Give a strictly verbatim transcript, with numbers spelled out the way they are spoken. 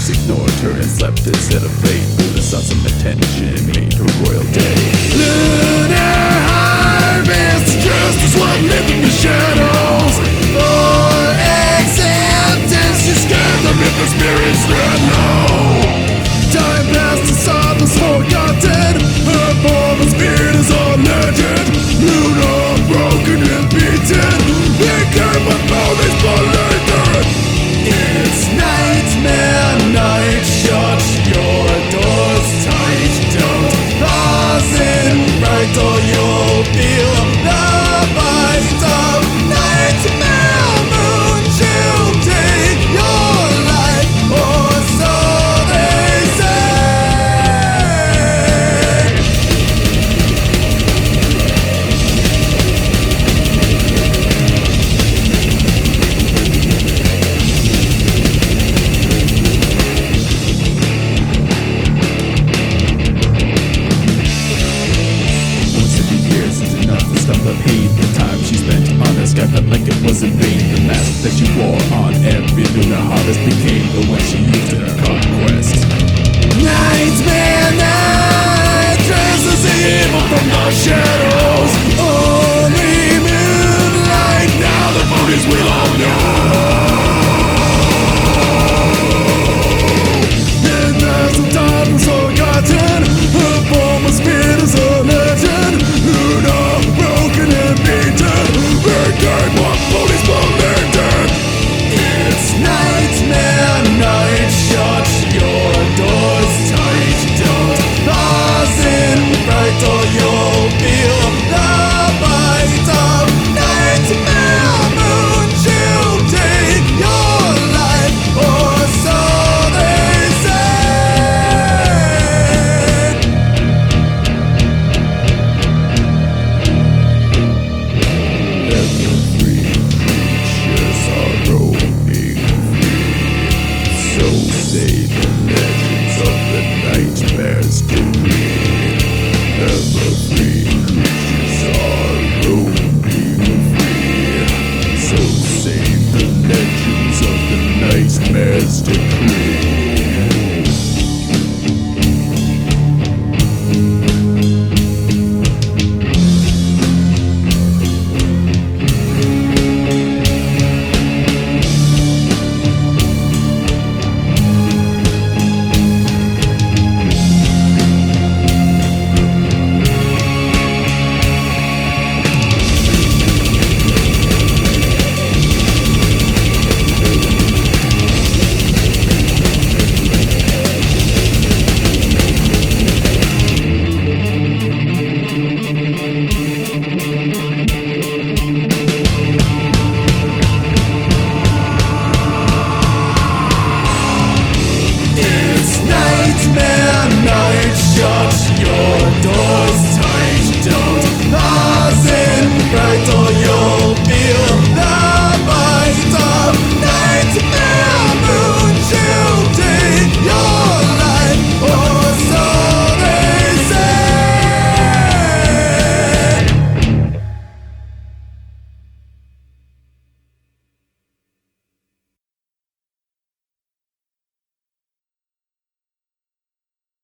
Just ignored her and slept instead of fate. Buddha saw some attention and made her royal day. Lunar harvest, justice what lived in the shadows. For acceptance, she scared them if the spirits ran low. Time passed and saw was forgotten. Her form and spirit is a legend. Luna broken and beaten. They came with bodies belated. It's nightmare night. Shut your doors tight. Don't pass in right or you'll feel the bite of nightmare moon. She'll take your life, or so they say. Stop the pain, the time she spent on the sky felt like it was in vain. The mask that she wore on every lunar harvest became the one she used in her conquest. Nightmare night dresses evil from the shadows. Only moonlight, now the bodies we all know. And as the time was forgotten, her form of spirit is a legend. Luna broken and beaten. They came on police belated. It's nightmare night. Shut your doors tight. Don't pass in right or you'll feel the bite of nightmare moon. She'll take your life, or so they say. Every creatures are roaming free. So say the legends of the nightmares decree. Every creatures are roaming free. So say the legends of the nightmares decree. Nightmare night, shut your doors tight. Don't pass in right or